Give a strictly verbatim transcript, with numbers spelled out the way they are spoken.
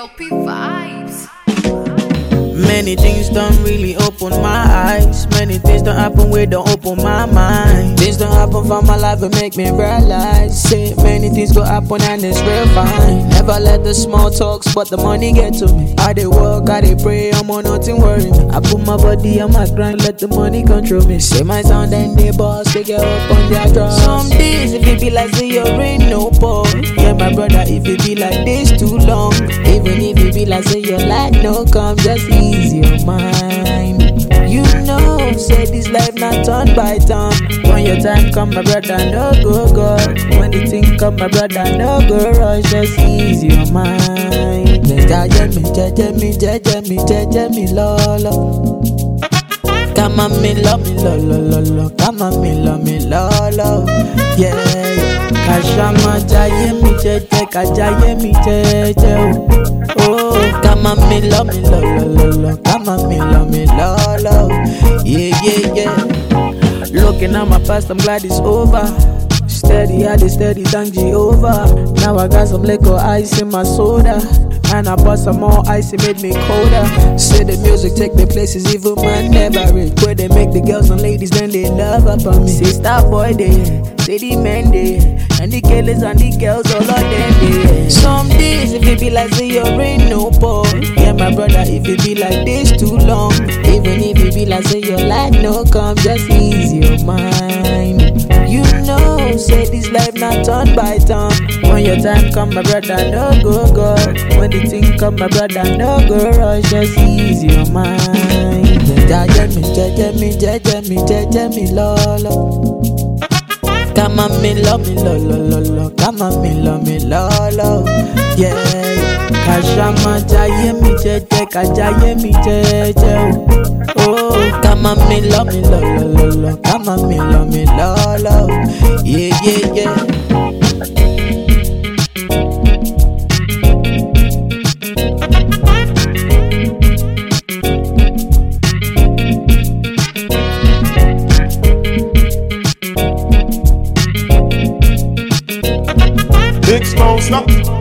L P vibes. Many things don't really open my eyes. Many things don't happen where don't open my mind. Things don't happen for my life and make me realize. Say many things go happen and it's real fine. Never let the small talks but the money get to me. I dey work, I dey pray, I'm on nothing worry me. I put my body on my grind, let the money control me. Say my sound and they boss, they get up on their drugs. Some days if it be like say you're in no pause. Yeah my brother, if it be like this too long. Even if it be like say your life no come, just ease your mind. You know, say this life not turn by turn. When your time come, my brother, no go God. When the thing come, my brother, no go rush. Just ease your mind. Jaja me, jaja me, jaja me, jaja me, lolo. Come on, me love me, lo lo lo lo. Come on, me love me, lo lo. Yeah, yeah. Kashama jaye mi jeje, kajaye mi jeje. Oh, come on, me love me, lo lo lo lo. Come on, me love me, lo lo. Yeah, yeah, yeah. Looking at my past, I'm glad it's over. Steady, I did steady, thank Jehovah. Now I got some liquor ice in my soda. And I bought some more ice, it made me colder. Say the music take me places even man never reach. Where they make the girls and ladies, then they love up on me. Say star boy they, say the men they, and the killers and the girls all of them they. Some days if it be like say you're in no pause. Yeah my brother, if it be like this too long. Even if it be like say your life no come, just ease your mind. You know, say this life not turn by turn. When your time come, my brother, no go God. When the thing come, my brother, no go rush. Just ease your mind. Jaja me, jaja me, jaja me, jaja me, lolo. Come on, me love me, lo lo lo lo. Come on, me love me, lolo. Yeah, yeah. Kashama jaye mi jeje, kajaye mi jeje. Oh, come on, me love me, lo lo lo lo. Come on, me love me, lolo. Yeah, yeah, yeah. Big Stone Snap.